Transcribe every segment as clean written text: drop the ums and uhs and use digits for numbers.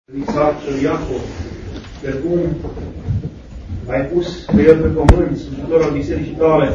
Isaac și Iacov, pe cum ai pus pe el pe pământ, slujitor al bisericii tale,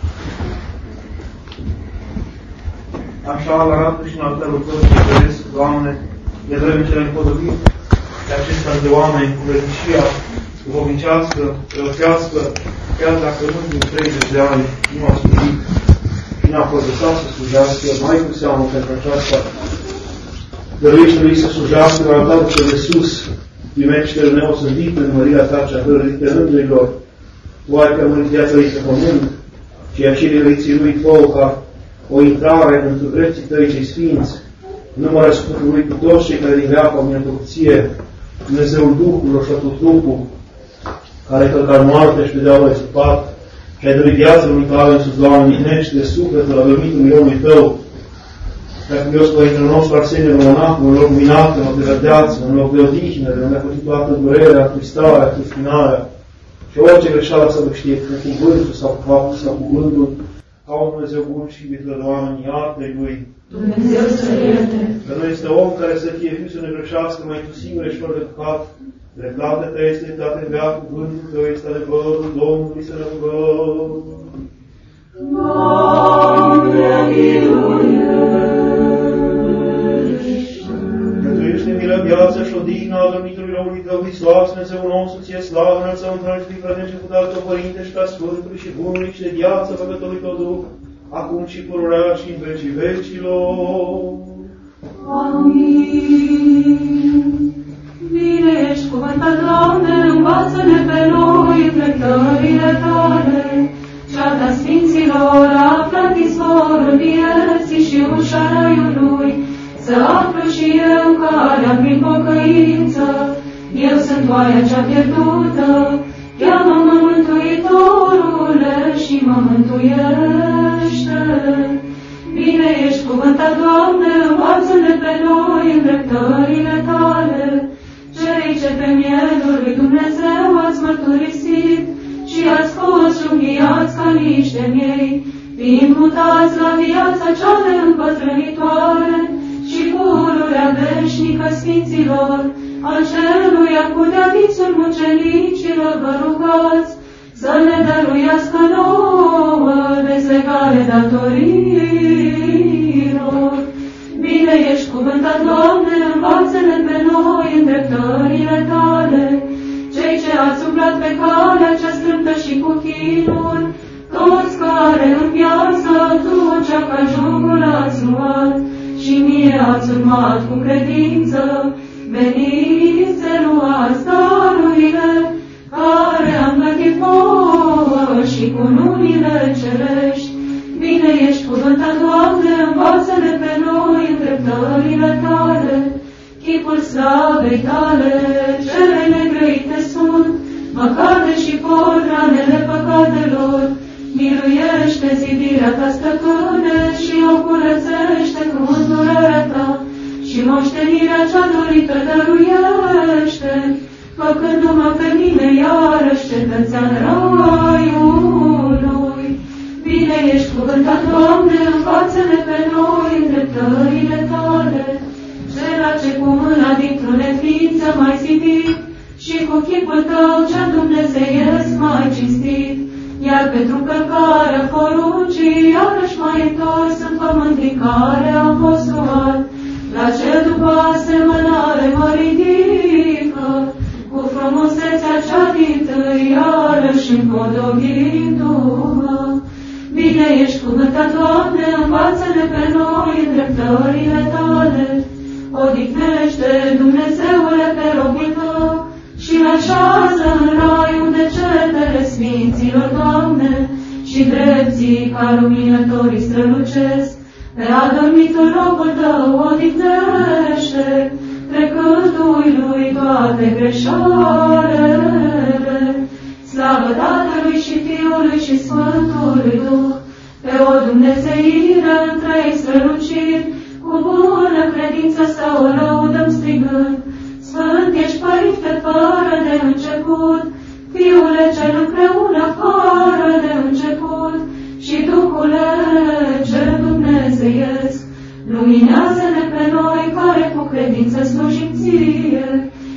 așa îl arată și în altarul tău și doresc, Doamne, de vreme cele împodobit de acestea de oameni cu vrednicia duhovnicească, preoțească, chiar dacă în ultimii 30 de ani nu a slujit și nu a progresat să slujească, mai cu seamă pentru aceasta, dăruiește lui să slujească la altarul cel de sus, primește-l neosândit în mărirea ta cea hărărită îngerilor, tu ai că mărit viața lui pe pământ, ceea ce le lui fău ca o intrare într-o drepții tăi cei sfinți, numără scutul lui cu toți cei care din veacă au minătăție, Dumnezeul Duhului și tot trupul, care ai călcat moarte și pe deaua ai săpat, și ai dăruit viața lui tale însuți, Doamne, mihnește sufletul la dormitului omului tău, dacă Dios Părintele nostru Arsenie Romanacu, în loc minat, în loc de verdeață, în loc de odihnă, de unde a făcut toată durerea, tristarea, tristfinarea, și orice greșeală să vă știe, cu cuvântul sau cu faptul sau cu gândul, ca un Dumnezeu bun și iubitor de oameni, iartă-i lui. Dumnezeu să ierte. Că nu este om care să fie fiu să ne greșească, mai tu singur ești fără de păcat. Dreptatea ta este dreptate în veac, cuvântul tău este adevărul Domnului să ne rugăm. Doamne, miluiește! Mântuiește milă viață și odihnă a dormitului omului tău, Hristos, Dumnezeu nostru, ție slavă, înălțăm într-un și frate începutat tău, Părinte și ca Sfântului și Bunului și de viață făcătorului tău Duh, acum și pururea și în vecii vecilor. Amin. Bine ești cuvântat, Doamne, învață-ne pe noi îndreptările tale, ceata Sfinților, aflat izvorul vieții și ușa raiului, să aflu și eu calea prin pocăință. Eu sunt oaia cea pierdută, cheamă-mă Mântuitorule și mă mântuiește. Bine ești cuvântat, Doamne, învață-ne pe noi îndreptările tale, cei ce pe mielul lui Dumnezeu ați mărturisit și ați fost junghiați ca niște miei, fiind mutați la viața cea de împătrânitoare și pururea veșnică Sfinților, al celuia cu de-a vițul mucenicilor vă rugați, să ne dăruiască nouă dezlegare datoriilor. Bine ești cuvântat, Doamne, învață-ne pe noi îndreptările tale, cei ce ați umblat pe calea cea strâmtă și cu chinul, toți care în viață crucea ca jugul ați luat și mie ați urmat cu credință, veniți să luați darurile care am plătit vouă și cu numile cerești. Bine ești cuvântat, Doamne, învață-ne pe noi îndreptările tale, chipul slavei tale, cele negrăite sunt, măcate și ranele păcatelor, miluiește zidirea ta, stăpâne, și o curățește cu îndurarea ta, și moștenirea cea dorită dăruiește, făcându-mă pe mine iarăși cetățean raiului. Bine ești cuvântat, Doamne, învață-ne pe noi îndreptările tale, cela ce cu mâna dintr-o neființă mai zidit și cu chipul tău cea dumnezeiesc mai cinstit, iar pentru călcarea poruncii iarăși mai întors în pământ din care am fost luat, la cel după asemănare mă ridică, cu frumusețea cea dintâi iarăși împodobindu-mă. Bine ești cuvântat, Doamne, învață-ne pe noi îndreptările tale, odihnește, Dumnezeule, pe robii tău și așează în rai unde cetele Sfinților, Doamne, și drepții ca luminătorii strălucesc, pe adormitul robul tău odihnește, trecându-i lui toate greșalele. Slavă Tatălui și Fiului și Sfântului Duh, pe o dumnezeire întrei străluciri, cu bună credință să o lăudăm strigând. Sfânt ești, Părinte, fără de început, Fiule cel împreună fără de început, și Duhule cel dumnezeiesc, luminează-ne pe noi care cu credință slujim ție,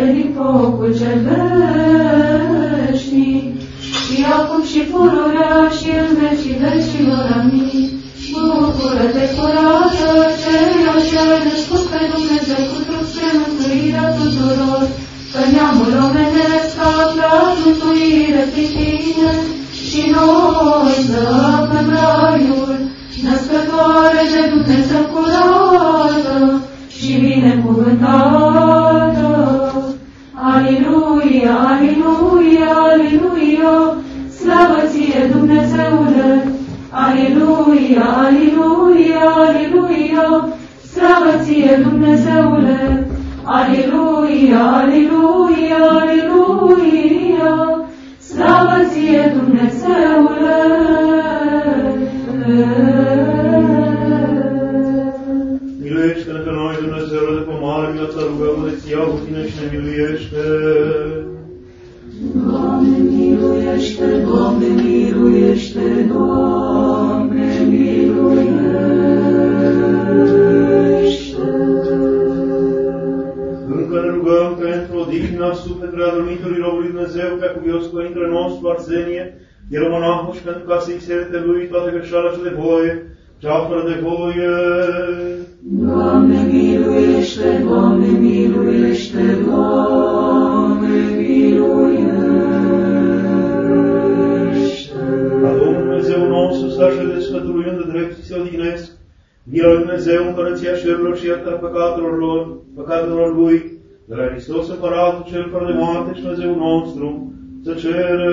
din focul cel veșnic, și acum și pururea și în vecii vecilor. Amin. Bucură-te, curată, ceea ce ai născut pe Dumnezeu cu trup spre mântuirea tuturor, că neamul omenesc a aflat mântuire prin tine, și noi zăcăm raiul, născătoare de Dumnezeu curată și binecuvântată. Aliluia, aliluia, aliluia, slavă ție, Dumnezeule! Aliluia, aliluia, aliluia, slavă ție, Dumnezeule! Aliluia, aliluia, aliluia, slavă ție, Dumnezeule! Miluiește-ne pe noi, Dumnezeule, de pe mare, milă să rugăm de ți-ia cu tine și ne miluiește. Doamne, miluiește, Doamne, miluiește, Doamne, miluiește. Încă ne rugăm pentru odihna sufletului adormitului robului Dumnezeu, pe cuvios Părintele nostru Arsenie, ieromonahul, și pentru ca să-i serete lui toate greșeala ce de voie, cea fără de voie. Doamne, miluiește, Doamne, miluiește, Doamne, miluiește. Ca Domnul Dumnezeu nostru să așeze sfătuluind de drept și se odihnesc, mila lui Dumnezeu, împărăția cerurilor și iertarea păcatelor lui, de la Hristos Împăratul cel fără de moarte și Dumnezeu nostru, să cere.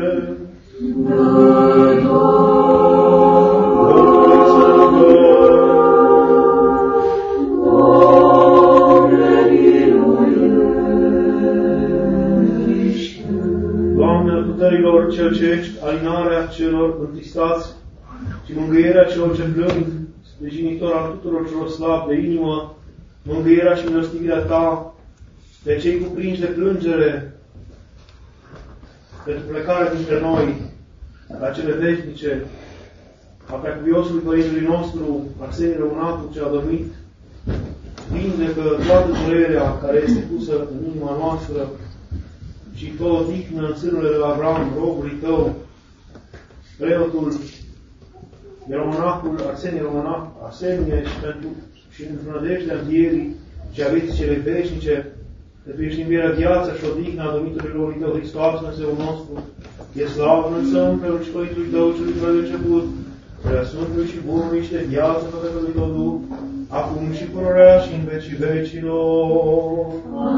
Doamne, al puterilor cel ce ești, alinarea celor întristați și mângâierea celor ce plâng, sprijinitor al tuturor celor slabi de inimă, mângâierea și milostivirea ta, pe cei cuprinși de plângere, pentru plecarea dintre noi, la cele veșnice, a preacuviosului Părintelui nostru, Arsenie Răunatul, ce a dormit, vindecă toată durerea care este pusă în inima noastră și fă o dihnă în sânurile de Avram, robului tău, preotul, ieromonahul Arsenie și într-o nădejdea învierii și a vieții cele veșnice, că tu ești învierea viața și odihna a domnitului lui tău, Hristos, Dumnezeu nostru, e slavă înălțăm împreună și Părintului tău, celui fără de început, prea Sfântului și Bunului și de viață Tatălui tău Duh, acum și pururea și în vecii vecilor.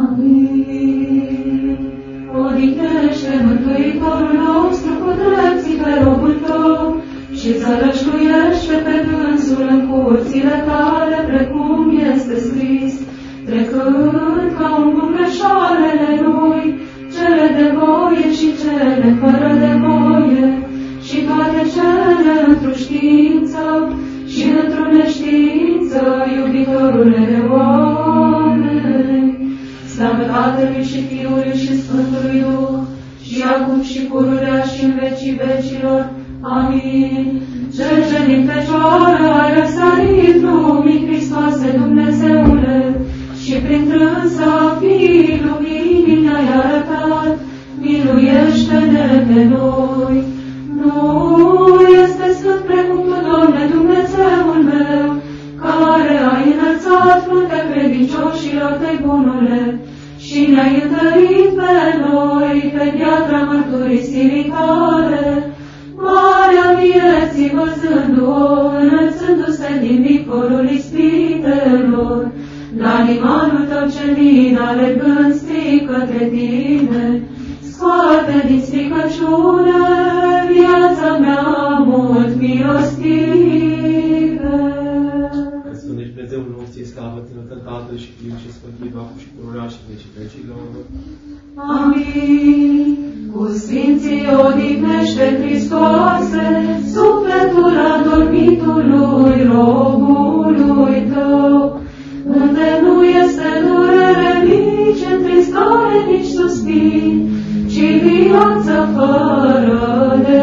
Amin. Odihnește, Mântuitorul nostru, cu drepții pe robul tău și țărășluiește pe dânsul în curțile tale, precum este scris, trecând ca un bun greșalele lui, cele de voie și cele fără de voie, și toate cele într-o știință și într-o neștiință, iubitorule de oameni. Slavă Tatălui și Fiului și Sfântului Duh, și acum și pururea și în vecii vecilor. Amin. Cel ce din fecioară ai răsărit lumii, Hristoase Dumnezeule, și prin trânsa Fiii luminii ne-ai arătat, miluiește-ne pe noi. Nu este sfânt precum tu, Doamne, Dumnezeul meu, care ai înălțat fruntea credincioșilor tăi, bunule, și ne-ai întărit pe noi pe piatra mărturisirii tale, marea vieții văzându-o, înălțându-se din vicorul ispitelor, la limanul tău cel lin alergând stric către tine, scoate din stricăciune viața mea mult milostivă. Sfânt ești Dumnezeul nostru, e slavă țină Tatăl și Fiul și Sfântul acum și pururea și vecii vecilor. Amin. Cu sfinții odihnește, Hristoase, sufletul adormitului robului tău, unde nu este durere nici întristare, nici suspin, ci viață fără de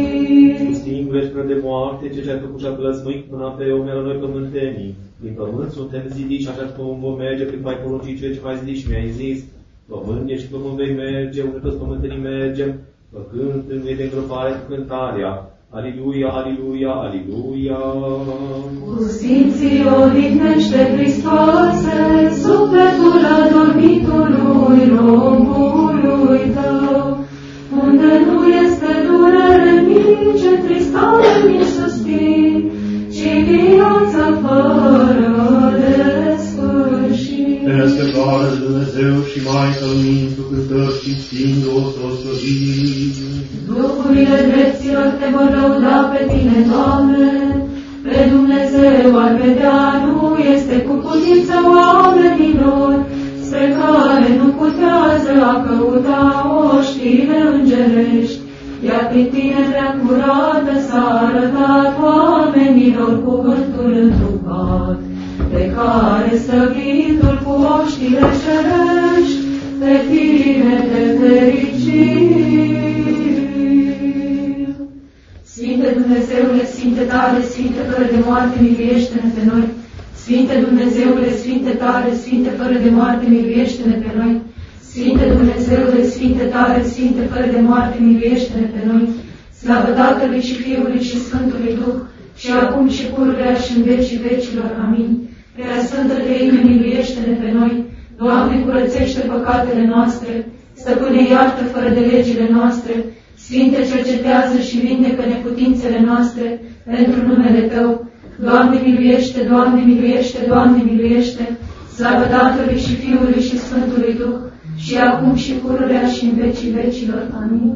sfârșit. Stingulești până de moarte, ce ce-ai făcut și-a plăsmuit până pe omul noi pământenii, din pământ suntem zidiți și așa vom merge prin mai porunci cele ce mai zidici și mi-ai zis. Pământ ești, pământ vei merge, unde toți pământenii mergem, făcând în vei de îngropare cu cântarea. Aliluia, aliluia, aliluia. Cu Sfinții odihnește, Hristoase, sufletul adormitului robului Tău, unde nu este durere nici întristare, nici suspin, ci viață fără de sfârșit. Te născătoare de Dumnezeu și Maică Luminii, cu cântări și stindu-o sfătuit. Duhurile drepților te vor lăuda pe Tine, Doamne, pe Dumnezeu ar vedea, nu este cu putință oamenilor, spre care nu putează a căuta oștile îngerești, iar prin Tinerea curată s-a arătat oamenilor cuvântul întrupat, pe care slăvitul cu oștile cerești, pe Tine te fericim. Sfinte Dumnezeule, Sfinte tare, Sfinte fără de moarte, miluiește-ne pe noi. Sfinte Dumnezeule, Sfinte tare, Sfinte fără de moarte, miluiește-ne pe noi. Sfinte Dumnezeule, Sfinte tare, Sfinte fără de moarte, miluiește-ne pe noi. Slavă Tatălui și Fiului și Sfântului Duh, și acum și pururea și în vecii vecilor. Amin. Prea Sfântă Treime, miluiește-ne pe noi. Doamne, curățește păcatele noastre. Stăpâne, iartă fără de legile noastre. Sfinte, cercetează și vindecă neputințele noastre pentru numele Tău. Doamne, miluiește, Doamne, miluiește, Doamne, miluiește. Slavă Tatălui și Fiului și Sfântului Duh, și acum și pururea și în vecii vecilor. Amin.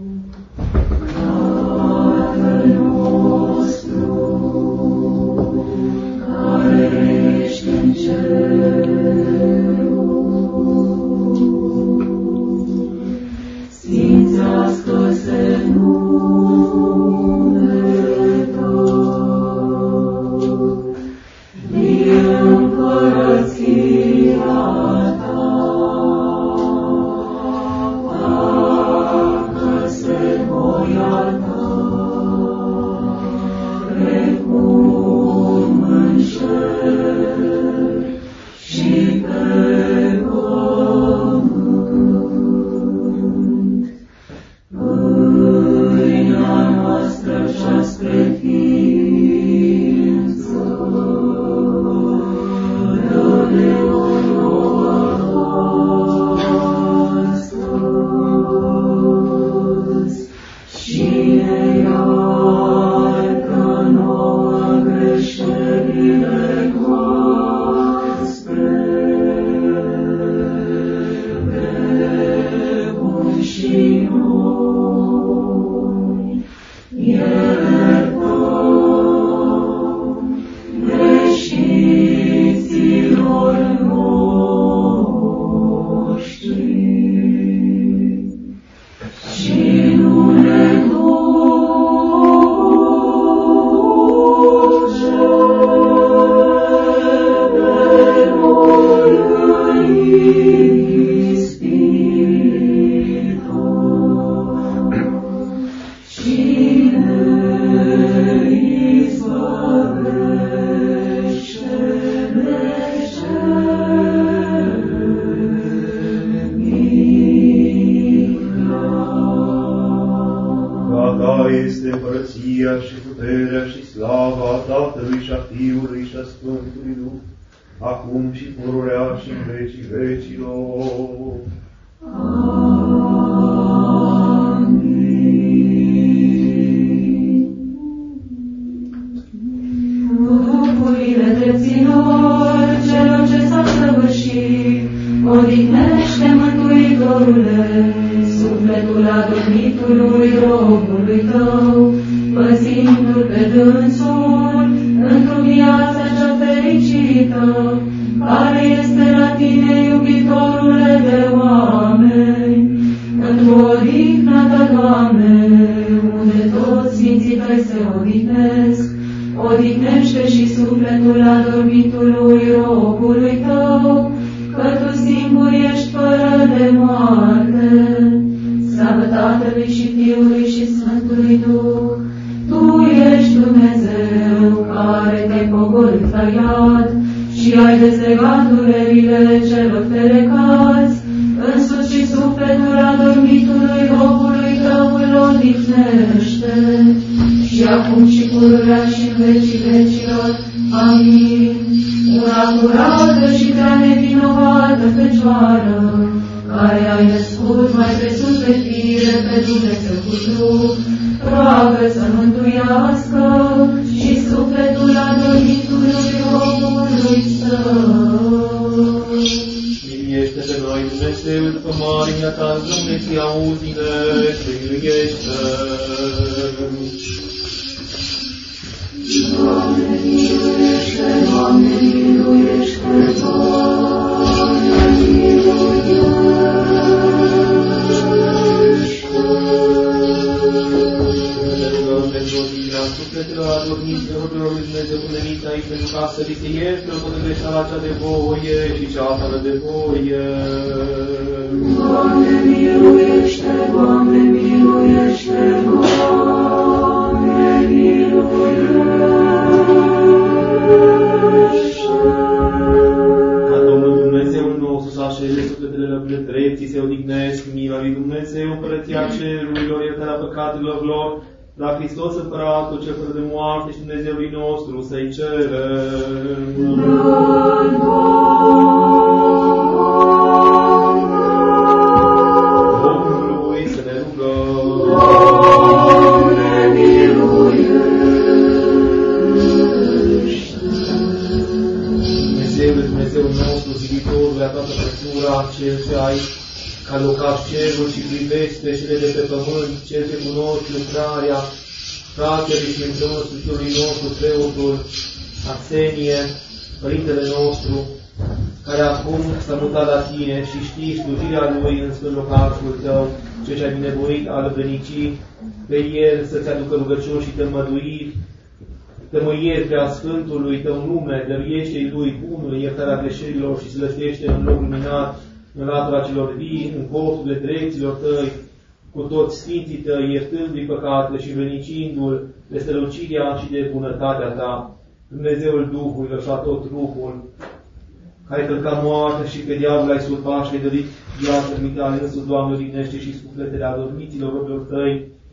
Tatăl nostru, care ești în ceruri, sfințească-se numele Tău, vie împărăția Ta, facă-se voia Ta, precum în cer și pe pământ. Pâinea noastră cea spre ființă, dă-ne nouă astăzi și ne iartă nouă greșelile noastre, precum și noi iertăm greșiților noștri. Și nu ne duce pe noi în ispită, ci ne izbăvește de cele A Ta este împărăția și puterea și slava Tatălui și a Fiului și a Sfântului Duh, acum și pururea și în vecii vecilor. Cu duhurile drepților celor ce s-au săvârșit, odihnește, Mântuitorule, sufletul adormitului robului Tău, păzindu-l pe dânsul într-o viață cea fericită, care este la Tine, iubitorule de oameni, într-o odihna Ta, Doamne, unde toți sfinții Tăi se odihnesc. Odihnește și sufletul adormitului robului Tău, că Tu singur ești fără de moarte. Slavă Tatălui și Fiului și Sfântului Duh, Tu ești Dumnezeu care Te-ai pogorât la iad și ai dezlegat durerile celor ferecați, însuți și sufletul adormitului robului tău îl odihnește, și acum și pururea și în vecii vecilor. Amin. Una curată și prea nevinovată Fecioară, care ai născut mai presus de fire pe Dumnezeu cu Duh, roagă să mântuiască și sufletul adormitului robului său. Miluiește pe noi, Dumnezeu, după marimea ta, Dumnezeu, auzi-ne și miluiește. Doamne, miluiește, Doamne, miluiește, Doamne, miluiește. Ne rugăm pentru odihna sufletelor adormiților robilor lui Dumnezeu cuvenit aici, pentru ca să li se ierte o de greșeala cea de voie și cea fără de voie. Doamne, miluiește, Doamne, miluiește, Doamne, miluiește. Ca Domnul Dumnezeu nostru să așeze sufletele lor drepții, se odihnesc mila lui Dumnezeu, împărăția cerurilor, iertarea păcatelor lor, la Hristos Împăratul cel fără de moarte și Dumnezeului nostru să-i cerem. Domnului să ne rugăm. Doamne, miluiește. Dumnezeu nostru, ziditorul a toată făptura, Cel ce ai ca locaș cerul și privești pe cele de pe pământ, Cel ce cunoști lucrarea fratelui și împreună Sfântului nostru, preotul Arsenie, Părintele nostru, care acum s-a mutat la tine și știi slujirea lui în sfânt locașul tău, ce ce-ai binevoit al vrednicii, pe el să-ți aducă rugăciuni și tămăduiri, tămâieri prea Sfântului tău nume, dăruiește-i lui bunul iertarea greșelilor și slăvește în loc luminat, în latura celor vii, în corturile dreptilor tăi, cu toți sfinții tăi, iertându-i păcatele și venicindu-l de strălucirea și de bunătatea ta, Dumnezeul Duhului și a tot trupul, care ai călcat moartea și pe diavol ai surpat și ai dărit viață mitale, însuți, Doamne, odihnește și sufletele adormiților robilor tăi,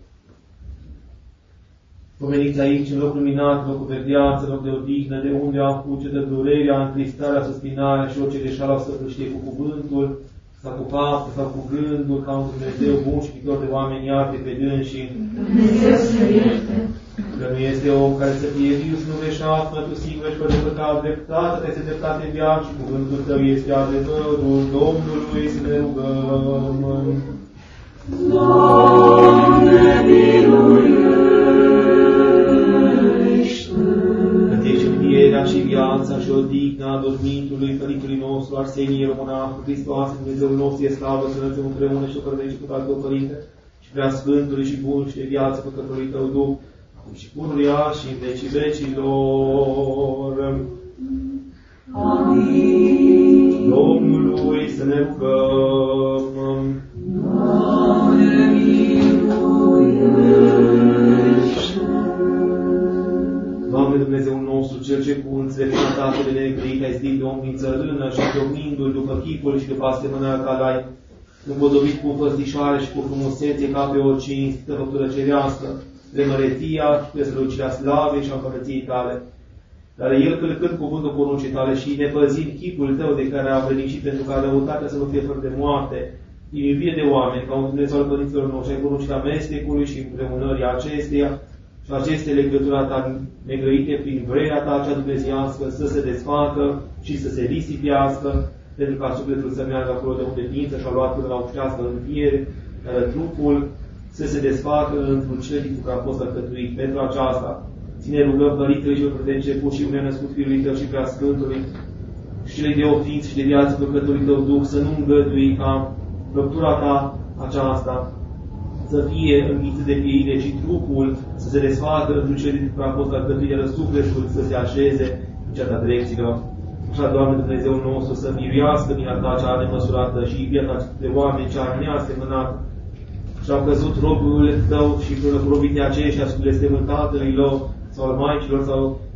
pomeniți aici, în loc luminat, în locul de viață, în loc de odihnă, de unde am fuge de durerea, întristarea, suspinarea și orice greșeală să știe cu cuvântul, sau cu fapte, sau cu gândul, ca un Dumnezeu bun și iubitor de oameni, iarte pe dânsii. Dumnezeu să ierte. Că nu este om care să fie viu, să nu greșească, tu singur și fără păcat, dreptate, este dreptate viață și cuvântul tău este adevărul Domnului, să ne rugăm. Doamne, miluiește. Că ești învierea și viața și odihna adormitului Părintului nostru, Arsenie Românah, Hristos, Dumnezeul nostru, e slavă, să înălțăm împreună și o părădăi cu Tatăl Părinte, și prea Sfântului și bun și de viață păcătului tău Duh, acum și pururia și în vecii vecilor. Amin. Domnului să ne rugăm. Doamne, miluiește. Doamne Dumnezeul nostru, Cel ce cu înțelepciunea de negrăit ai zidit de om din țărână și domnindu-l după chipul și după asemănarea ta l-ai împodobit cu înfățișare și cu frumusețe ca pe o cinstită făptură cerească, spre măreția și spre strălucirea slavei și a împărăției tale. Dar el, călcând cuvântul poruncii tale și nepăzind chipul tău de care a vrednicit pentru ca răutatea să nu fie fără de moarte, din iubire de oameni, ca un Dumnezeu al părinților noștri, ai poruncit amestecului și împreunării acesteia și aceste legătura ta negrăite prin vrea ta cea dumnezeiască să se desfacă și să se risipiască, pentru ca sufletul să meargă acolo de unde ființă și-a luat până la uștească înviere, iar trupul să se desfacă într-un celtic cu care a fost alcătuit. Pentru aceasta, ține rugăm Părintele și de început și unde născut Fiului Tău și prea Sfântului și celei de ofinți și de viață păcătului Tău Duh, să nu îngădui ca ruptura ta aceasta să fie înghiță de pieire, ci trupul să se desfacă într-un celtic cu care a fost alcătuit, iar sufletul să se așeze în ceata dreptilor. Așa, Doamne Dumnezeu nostru, să miruiască mila ta cea nemăsurată și iubirea ta de oameni cea neasemănată. Și au căzut robul tău și robite aceștia sub blestemul tatălui lor sau al maicilor sau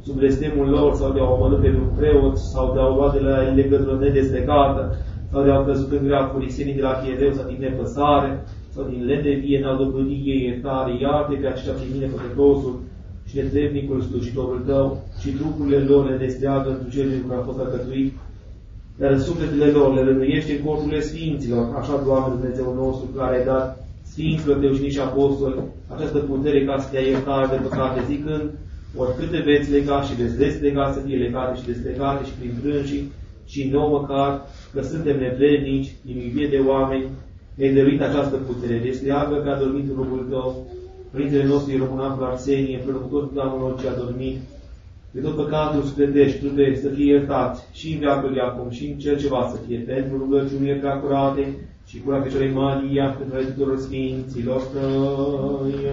sub blestemul lor, sau de a omorâ pe un preot, sau de a lua de la legătură nedeslegată, sau de a căzut în grea furisenii de la Chiereu, sau din nepăsare, sau din lenevie, n-au dobândit ei iertare, iarte pe aceștia prin mine păcătosul și netrebnicul slujitorul tău, și trupurile lor le desteagă într-un cer din care a fost alcătuit, dar în sufletele lor le rânuiește în corturile Sfinților, așa, Doamne Dumnezeu nostru, care ai dat Sfinților Tău și apostoli această putere ca să te ia iertare de păcate, zicând, oricât te veți lega și veți deslega, să fie legate și deslegate și prin frânșii, și nouă măcar, că suntem nevrednici, din iubire de oameni, ne-ai dăruit această putere. Desteagă că a dormit robul Tău, Părintele nostru Ieromonahul Arsenie, împreună cu tot Doamnul ce a dormit, de tot păcatul sufletești, trebuie să fie iertați și în veacul de acum și în cel ce va să fie, pentru rugăciunile prea curate și cura Fecioarei Maria, pentru ale tuturor Sfinților Tăi.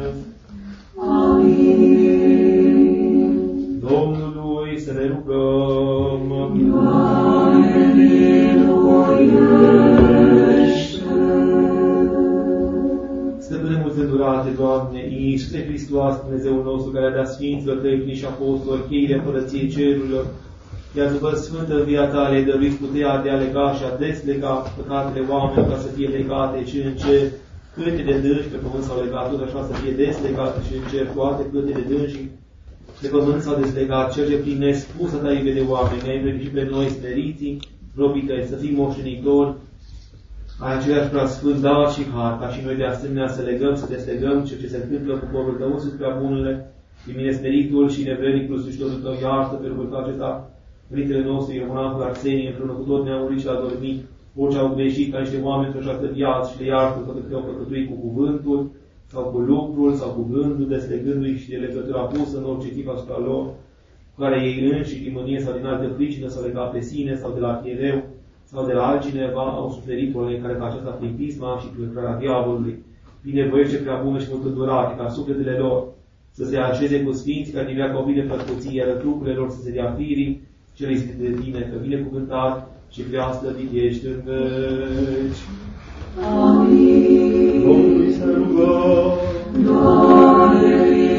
Amin. Domnului să ne rugăm. Doamne, miluiește! Stăpâne mult îndurate, Doamne, Iisuse Hristos, Dumnezeul nostru, care a dat Sfinților Tăi prin și apostoli cheile Împărăției Cerurilor, iar după Sfântă via Ta le-ai dăruit puterea de a lega și a deslega păcatele oamenilor ca să fie legate și în cer câte de dânși pe pământ s-au legat, tot așa să fie deslegate și în cer toate câte de dânși pe pământ s-au deslegat, cel ce prin nespusă Ta iubire de oameni ne-ai învrednicit pe noi smeriții, robii Tăi, să fim moștenitori ai aceeași preasfânt dar și har, ca și noi de asemenea să legăm, să deslegăm ceea ce se întâmplă cu poporul Tău, însuți prea bunule, din mine smeritul și nevrednicul slujitorul Tău, iartă pe rugul acesta, Părintele nostru, Ieromonahul Arsenie, împreună cu tot neamurit și a dormit, orice au greșit ca niște oameni într-o această viață și le iartă toate că au păcătuit cu cuvântul, sau cu lucrul, sau cu gândul, deslegându-i și de legătura pusă în orice tip asupra lor, cu care ei înși, din mânie sau din altă pricină, s-au legat pe sine, sau de la Chiereu, sau de la altcineva, au suferit oameni care ca aceasta prin pisma și prin lucrarea diavolului. Binevoiește prea bună și mult îndurate, ca sufletele lor să se așeze cu sfinți, care din viața o bine plăcuții, iar trupurile lor să se dea firii, cel este de tine, că binecuvântat și prea slăvit ești în veci. Amin. Domnului să rugăm. Doamne,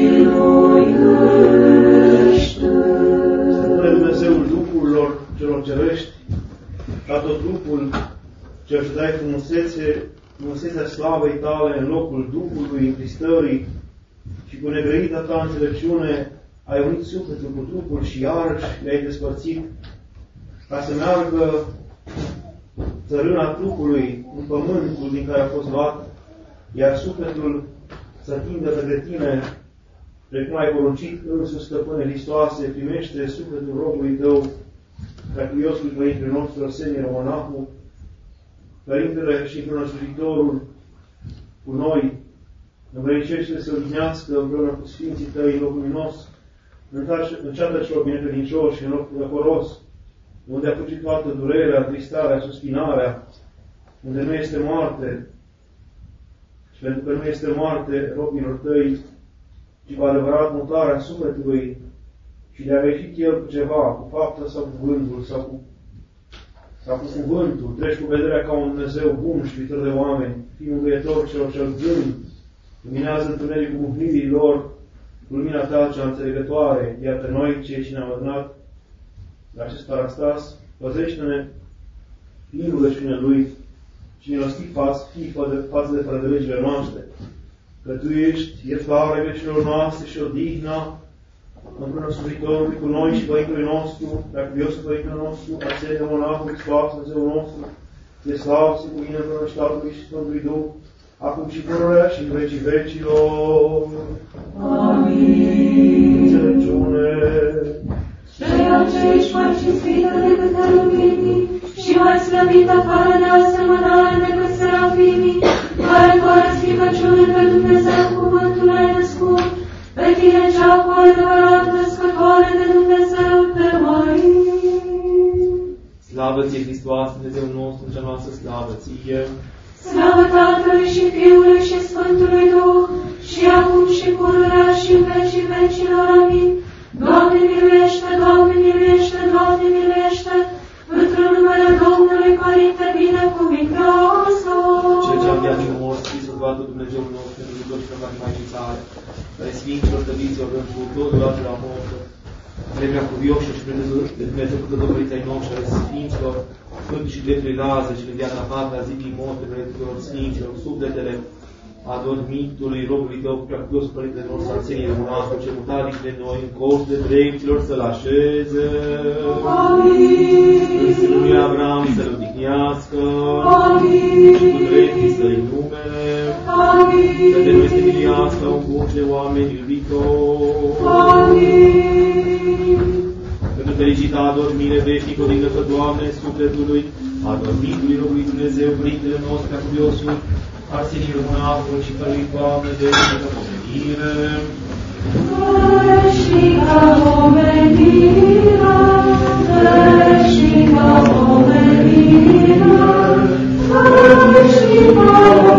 miluiește! Stăpâne Dumnezeul Duhurilor celor cerești, ca tot Duhul ce își dai frumusețea slavei Tale în locul Duhului, întristării și cu negrăita Ta înțelepciune, ai unit sufletul cu trupul și iarăși le-ai despărțit, ca să meargă țărâna trupului în pământul din care a fost luat, iar sufletul să tindă de Tine, precum ai poruncit însuși, Stăpâne Hristoase, primește sufletul robului Tău, preacuviosul Părintele nostru, Arsenie Ieromonahul, Părintele și Însușitorul cu noi, învrednicește să odihnească împreună cu Sfinții Tăi în locul luminos, în ceată celor binecredincioși și în locul răcoros, unde a fugit toată durerea, tristarea, suspinarea, unde nu este moarte, și pentru că nu este moarte robilor Tăi, ci cu adevărat mutarea sufletului, și de-a greșit el cu ceva, cu faptă sau cu gândul, sau cu cuvântul, treci cu vederea ca un Dumnezeu bun și iubitor de oameni, fii mângâietor celor ce-l gând, luminează întunericul gândirii lor, cu lumina Ta cea înțelegătoare, iar pe noi, cei ce ne-am adunat la acest parastas, păzește-ne prin rugăciunea Lui și milostiv fii față de fără de legile noastre, că Tu ești iertare vecilor noastre și odihna, împreună Sfântul cu noi și Părintele nostru, preacuviosul Părintele nostru, Arsenie Ieromonahul, Hristos, Dumnezeul nostru, de slavă și cu mine împreună și Tatălui și Sfântului Duh, acum și pururea și în vecii vecilor. Amin. Înțelepciune. Ceea ce ești mai cinstită decât heruvimii și mai slăvit afară de asemănare decât serafimii, care fără stricăciune pe Dumnezeu cuvântul ai născut, pe Tine cea cu adevărat născătoare de Dumnezeu te mărim. Slavă Ție, Hristos, Dumnezeu nostru, cea noastră slavă Ție. Slavă Tatălui și Fiului și Sfântului Duh, și acum și pururea și în vecii vecilor. Amin. Doamne miluiește, Doamne miluiește, Doamne miluiește, într-un numele Domnului Părinte binecuvintează. Cel ce-a înviat din morți, Iisus Vadul Dumnezeul nostru, în rugăciune mai Maicii Sale, care Sfinților, Tăviților, pentru totul la moarte, cuvioșilor și Dumnezeu Păcătorii ai noștri, ale Sfinților, Sfântul și dreptului Lazar și de viața Tatăl, zidii morților, tuturor Sfinților, sufletele adormitului robului Tău, preacuviosul Părintele nostru, Arsenie Rămânașul, ce mutat dintre noi, în coș de dreptilor să-L așeze. Amin. În sânul Avram să-L odihnească. Amin. Și cu dreptii să-i numele. Amin. Să te noi să miliască un bun de oameni iubitori. Amin. Pentru fericita adormire veșnică odihnească, Doamne, sufletului, adormitului robului Dumnezeu, Părintele nostru, preacuviosul Arsenie Rămânașul și Părintele Doamne, veșnică pomenire. Veșnică pomenire, veșnică pomenire, veșnică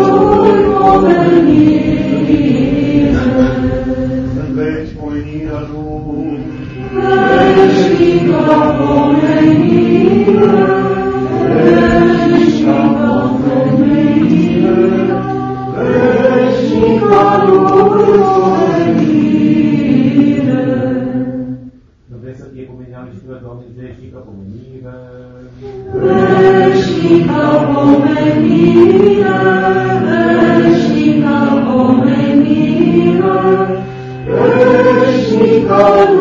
pomenire. În veci pomenirea Lui. Veșnică pomenire, veșnică pomenire, veșnică pomenire. Vreți să fie pomenială și Fiul Doamne, veșnică pomenire. Veșnică pomenire, veșnică pomenire, veșnică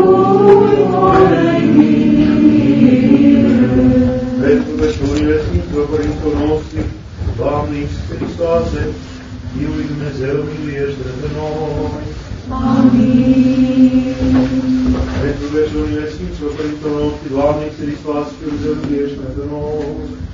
pomenire. Pentru veșurile Sfinților Părinților noștri, Doamne Iisuse Hristoase, Fiul lui Dumnezeu, miluiește-ne pe noi. Amin. Pentru veșurile Sfinților Părinților noștri, Doamne Iisuse Hristoase, Fiul lui Dumnezeu, miluiește-ne pe noi.